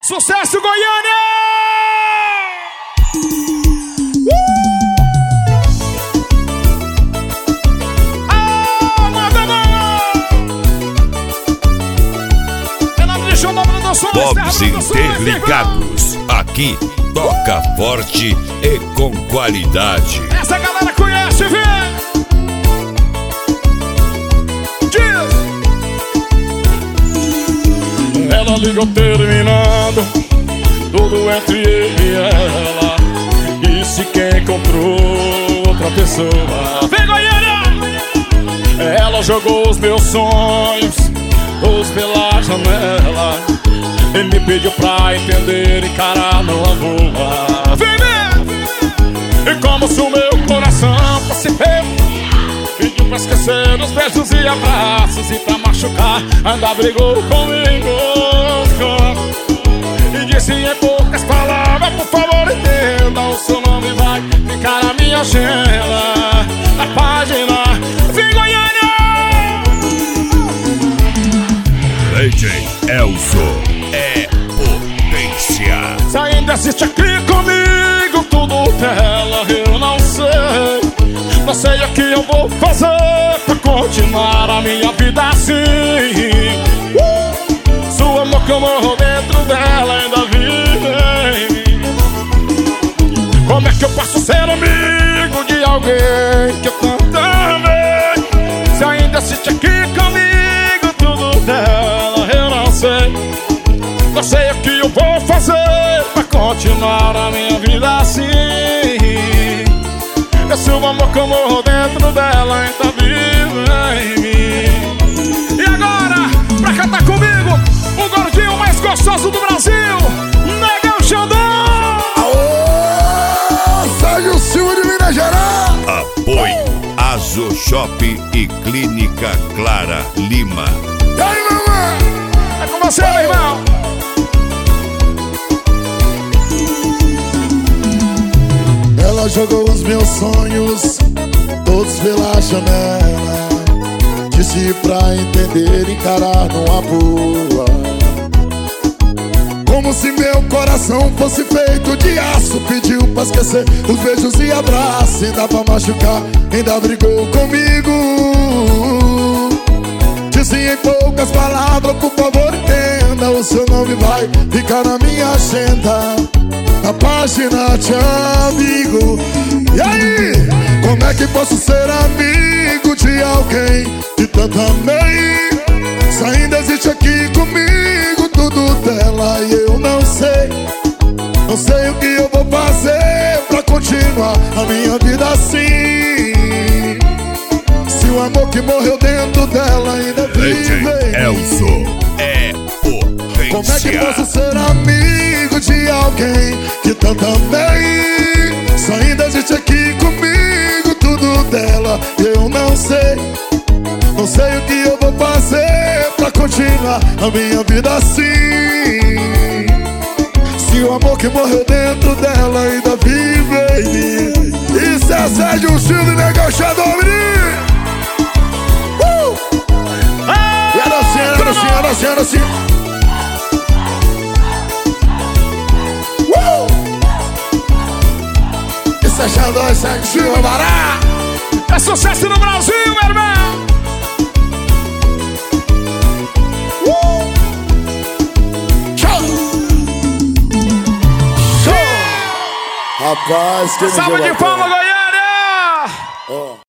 Sucesso, Goiânia! Bob's Interligados, aqui toca forte e com qualidade. Essa galera conhece, vem! Diz! Ela ligou terminando tudo entre ele e ela, e se quem encontrou outra pessoa. Vem, Goiânia! Ela jogou os meus sonhos todos pela janela. Ele me pediu pra entender e encarar numa boa. Vem, vem! E como se o meu coração fosse feio, pediu pra esquecer os beijos e abraços, e pra machucar ainda brigou comigo. E disse em poucas palavras: por favor entenda, o seu nome vai ficar na minha agenda, na página. Vem, Goiânia! DJ Elzo é potência. Se ainda assiste aqui comigo tudo dela, eu não sei. Não sei o que eu vou fazer pra continuar a minha vida assim. Seu amor que eu morro dentro dela ainda vive. Como é que eu posso ser amigo de alguém que eu tanto amei? Se ainda assiste aqui comigo tudo dela, eu não sei. Não sei o que eu vou fazer pra continuar a minha vida assim. Esse o amor que eu morro dentro dela ainda vive em mim. E agora, pra cantar comigo, o gordinho mais gostoso do Brasil, Negão Xandão! Aô, Sérgio Silva de Minas Gerais! Apoio Azo Shop e Clínica Clara Lima. E aí, mamãe? É com você, meu irmão! Ela jogou os meus sonhos todos pela janela, disse pra entender e encarar numa boa. Como se meu coração fosse feito de aço, pediu pra esquecer os beijos e abraços, ainda pra machucar, ainda brigou comigo. Disse em poucas palavras: por favor entenda, o seu nome vai ficar na minha agenda, na página de amigo. E aí, como é que posso ser amigo de alguém que tanto amei? Se ainda existe aqui comigo tudo dela e eu não sei. Não sei o que eu vou fazer pra continuar a minha vida assim. Se o amor que morreu dentro dela ainda vive. Elzo é potência. Como é que posso ser amigo de alguém que tanto amei? Se ainda existe aqui comigo tudo dela, eu não sei. Não sei o que eu vou fazer pra continuar a minha vida assim. Se o amor que morreu dentro dela ainda vive em mim. Isso é Sérgio Silva e Negão Xandão. E a dancinha, a dancinha. Isso é Xandão e Sérgio Silva, Bará. É sucesso no Brasil, meu irmão! Rapaz, que salve de palmas, Goiânia!